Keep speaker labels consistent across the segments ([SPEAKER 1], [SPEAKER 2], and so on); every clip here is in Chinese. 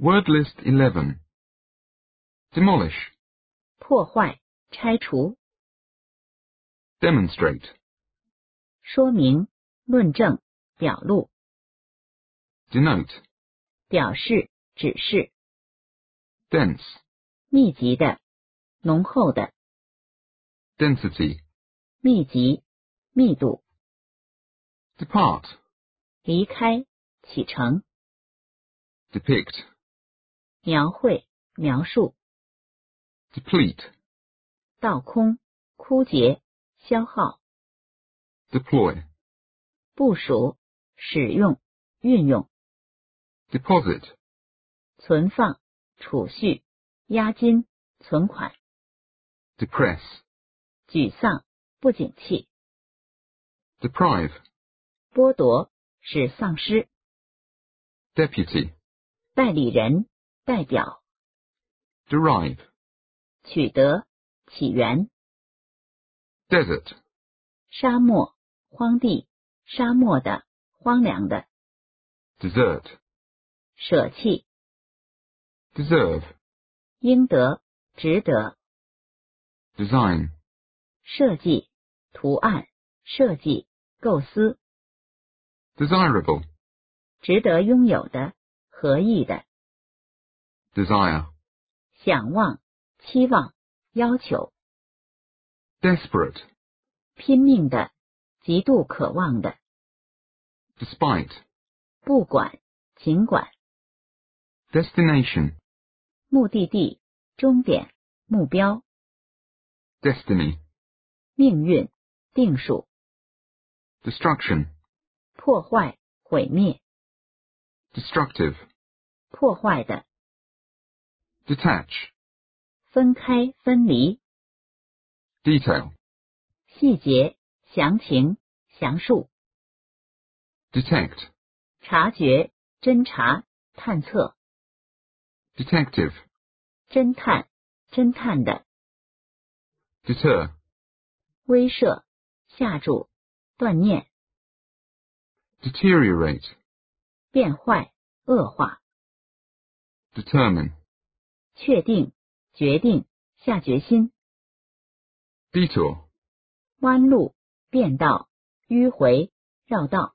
[SPEAKER 1] Word list 11. Demolish.
[SPEAKER 2] 破坏、拆除。
[SPEAKER 1] Demonstrate.
[SPEAKER 2] 说明、论证、表露。
[SPEAKER 1] Denote.
[SPEAKER 2] 表示、指示。
[SPEAKER 1] Dense.
[SPEAKER 2] 密集的、浓厚的。
[SPEAKER 1] Density.
[SPEAKER 2] 密集、密度。
[SPEAKER 1] Depart.
[SPEAKER 2] 离开、启程。
[SPEAKER 1] Depict.
[SPEAKER 2] 描绘、描述。
[SPEAKER 1] Deplete.
[SPEAKER 2] 倒空、枯竭、消耗。
[SPEAKER 1] Deploy.
[SPEAKER 2] 部署、使用、运用。
[SPEAKER 1] Deposit.
[SPEAKER 2] 存放、储蓄、押金、存款。
[SPEAKER 1] Depress.
[SPEAKER 2] 沮丧、不景气。
[SPEAKER 1] Deprive.
[SPEAKER 2] 剥夺、使丧失。
[SPEAKER 1] Deputy.
[SPEAKER 2] 代理人、代表。
[SPEAKER 1] Derive.
[SPEAKER 2] 取得、起源。
[SPEAKER 1] Desert.
[SPEAKER 2] 沙漠、荒地、沙漠的、荒凉的。
[SPEAKER 1] Desert.
[SPEAKER 2] 舍弃。
[SPEAKER 1] Deserve.
[SPEAKER 2] 应得、值得。
[SPEAKER 1] Design.
[SPEAKER 2] 设计、图案、设计、构思。
[SPEAKER 1] Desirable.
[SPEAKER 2] 值得拥有的、合意的。
[SPEAKER 1] Desire.
[SPEAKER 2] 想望、期望、要求。
[SPEAKER 1] Desperate.
[SPEAKER 2] 拼命的、极度渴望的。
[SPEAKER 1] Despite.
[SPEAKER 2] 不管、尽管。
[SPEAKER 1] Destination.
[SPEAKER 2] 目的地、终点、目标。
[SPEAKER 1] Destiny.
[SPEAKER 2] 命运、定数。
[SPEAKER 1] Destruction.
[SPEAKER 2] 破坏、毁灭。
[SPEAKER 1] Destructive.
[SPEAKER 2] 破坏的。
[SPEAKER 1] Detach.
[SPEAKER 2] 分开、分离。
[SPEAKER 1] Detail.
[SPEAKER 2] 细节、详情、详述。
[SPEAKER 1] Detect.
[SPEAKER 2] 察觉、侦查、探测。
[SPEAKER 1] Detective.
[SPEAKER 2] 侦探、侦探的。
[SPEAKER 1] Deter.
[SPEAKER 2] 威慑、吓住、断念。
[SPEAKER 1] Deteriorate.
[SPEAKER 2] 变坏、恶化。
[SPEAKER 1] Determine.
[SPEAKER 2] 确定、决定、下决心。
[SPEAKER 1] Detour.
[SPEAKER 2] 弯路、变道、迂回、绕道。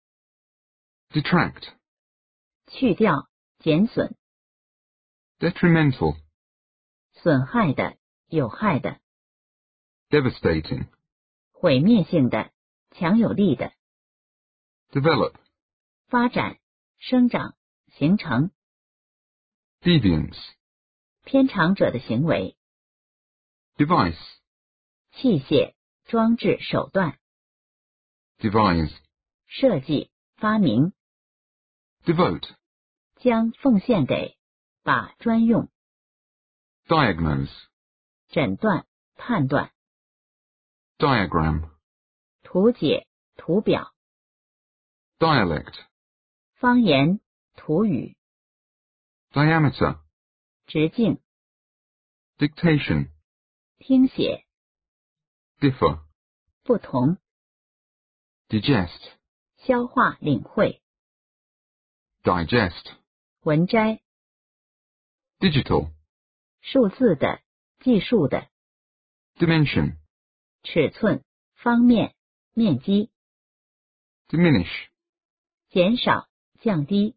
[SPEAKER 1] Detract.
[SPEAKER 2] 去掉、减损。
[SPEAKER 1] Detrimental.
[SPEAKER 2] 损害的、有害的。
[SPEAKER 1] Devastating.
[SPEAKER 2] 毁灭性的、强有力的。
[SPEAKER 1] Develop.
[SPEAKER 2] 发展、生长、形成。
[SPEAKER 1] Deviance.
[SPEAKER 2] 偏长者的行为。
[SPEAKER 1] Device.
[SPEAKER 2] 器械、装置、手段。
[SPEAKER 1] Devise.
[SPEAKER 2] 设计、发明。
[SPEAKER 1] Devote.
[SPEAKER 2] 将奉献给，把专用。
[SPEAKER 1] Diagnose.
[SPEAKER 2] 诊断、判断。
[SPEAKER 1] Diagram.
[SPEAKER 2] 图解、图表。
[SPEAKER 1] Dialect.
[SPEAKER 2] 方言、土语。
[SPEAKER 1] Diameter.
[SPEAKER 2] 直径。
[SPEAKER 1] Dictation.
[SPEAKER 2] 听写。
[SPEAKER 1] Differ.
[SPEAKER 2] 不同。
[SPEAKER 1] Digest.
[SPEAKER 2] 消化、领会。
[SPEAKER 1] Digest.
[SPEAKER 2] 文摘。
[SPEAKER 1] Digital.
[SPEAKER 2] 数字的、计数的。
[SPEAKER 1] Dimension.
[SPEAKER 2] 尺寸、方面、面积。
[SPEAKER 1] Diminish.
[SPEAKER 2] 减少、降低。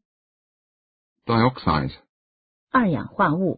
[SPEAKER 1] Dioxide.
[SPEAKER 2] 二氧化物。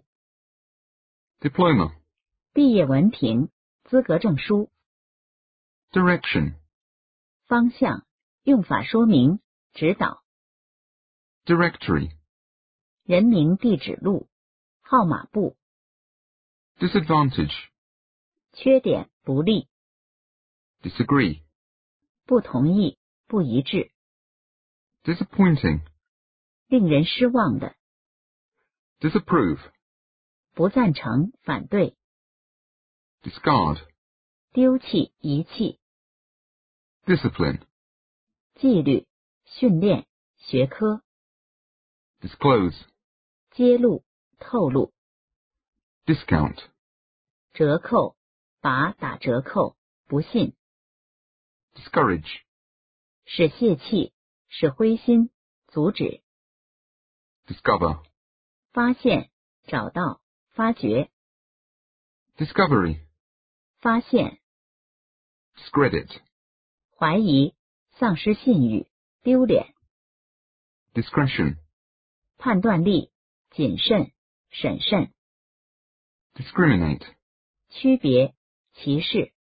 [SPEAKER 1] Diploma.
[SPEAKER 2] 毕业文凭、资格证书。
[SPEAKER 1] Direction.
[SPEAKER 2] 方向、用法说明、指导。
[SPEAKER 1] Directory.
[SPEAKER 2] 人名地址录、号码簿。
[SPEAKER 1] Disadvantage.
[SPEAKER 2] 缺点、不利。
[SPEAKER 1] Disagree.
[SPEAKER 2] 不同意、不一致。
[SPEAKER 1] Disappointing.
[SPEAKER 2] 令人失望的。
[SPEAKER 1] Disapprove.
[SPEAKER 2] 不赞成、反对。
[SPEAKER 1] Discard.
[SPEAKER 2] 丢弃、遗弃。
[SPEAKER 1] Discipline.
[SPEAKER 2] 纪律、训练、学科。
[SPEAKER 1] Disclose.
[SPEAKER 2] 揭露、透露。
[SPEAKER 1] Discount.
[SPEAKER 2] 折扣、把打折扣、不信。
[SPEAKER 1] Discourage.
[SPEAKER 2] 使泄气、使灰心、阻止。
[SPEAKER 1] Discover.
[SPEAKER 2] 发现、找到、发掘、
[SPEAKER 1] discovery,
[SPEAKER 2] 发现、
[SPEAKER 1] discredit,
[SPEAKER 2] 怀疑、丧失信誉、丢脸、
[SPEAKER 1] discretion,
[SPEAKER 2] 判断力、谨慎、审慎、
[SPEAKER 1] discriminate,
[SPEAKER 2] 区别、歧视。